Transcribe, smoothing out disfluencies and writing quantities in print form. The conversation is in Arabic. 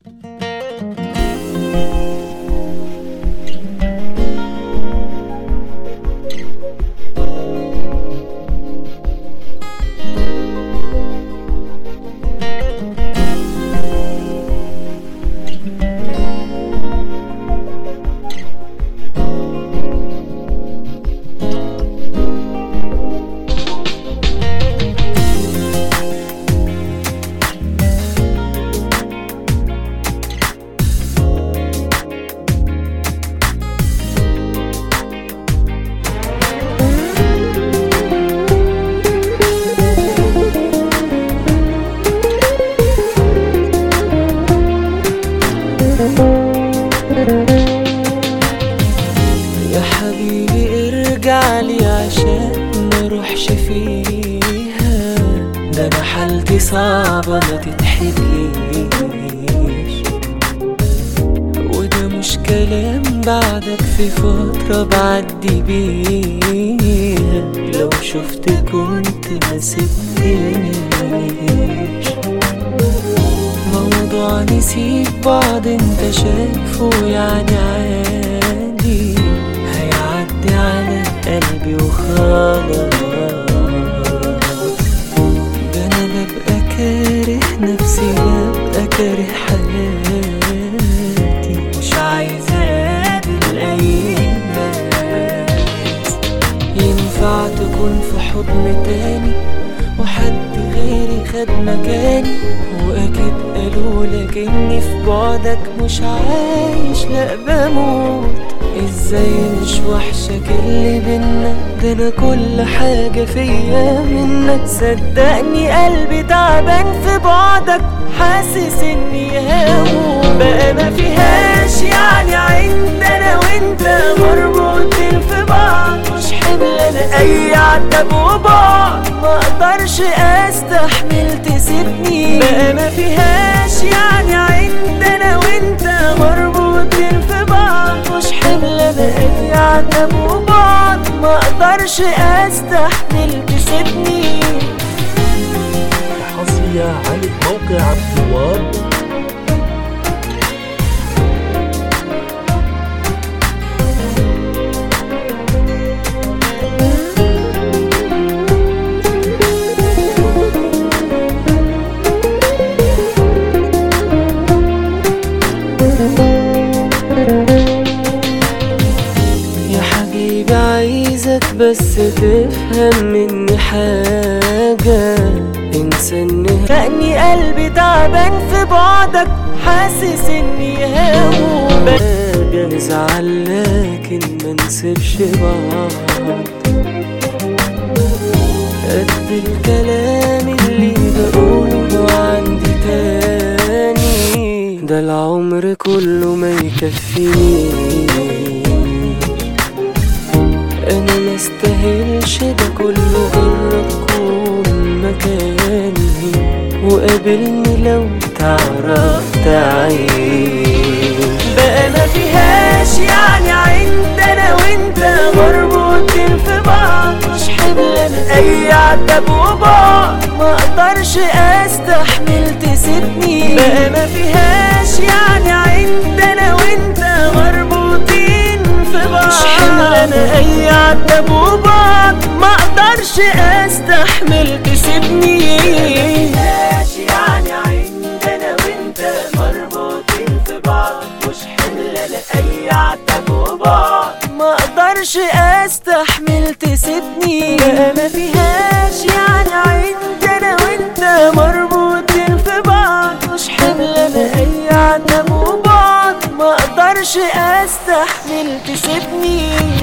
يا حبيبي ارجعلي عشان مروحش فيها، ده انا حالتي صعبة ما تتحكيش، وده مش كلام بعدك في فترة بعدي بيها، لو شفت كنت ما سبتنيش. موضوع نسيب بعض انت شايفه يعني عادي، هيعدي على قلبي وخلاص. ده انا ببقى كاره نفسي، ببقى كاره حياتي، مش عايز اقابل اي ناس. ينفع تكون في حضن تاني وحد غيري خد مكاني، واكيد قالوا لك اني في بعدك مش عايش لا بموت. ازاي مش وحشك اللي بينا، ده انا كل حاجة فيا منك. صدقني قلبي تعبان في بعدك، حاسس اني هموت. بقى ما فيهاش يعني عندنا وانت مربوطين في بعض، مش حمل انا اي عتب وبعد، ما اقدرش استحمل تسيبني. بقى ما فيهاش يعني عندنا وانت مربوطين في بعض، مش حمل انا اي عتب وبعد، ما اقدرش استحمل تسيبني. حصرية على موقع عبد الوهاب. يا حبيبي عايزك بس تفهم مني حاجة، انسى اني قلبي تعبان في بعدك، حاسس اني هموت. نزعل لكن منسيبش بعض، قد الكلام اللي بقوله عندي تاني، ده العمر كله ما يكفينيش. انا مستاهلش ده كله غيرك تكون مكاني، وقابلني لو تعرف تعيش. بقى ما فيهاش يعني عندنا وانت مربوطين في بعض، مش حمل انا اي عتب وبعد، ما اقدرش استحمل تسيبني. بقى ما فيهاش يعني عندنا وانت مربوطين في بعض، مش حمل انا اي عتب وبعد، ما اقدرش استحمل تسيبني. مفيهاش يعني عندنا وانت مربوطين في بعض، مش حمل انا اي عتب وبعد، ما اقدرش استحمل تسيبني. بقى ما فيهاش يعني عندنا وانت مربوطين في بعض، مش حمل انا اي عتب وبعد، ما اقدرش استحمل تسيبني.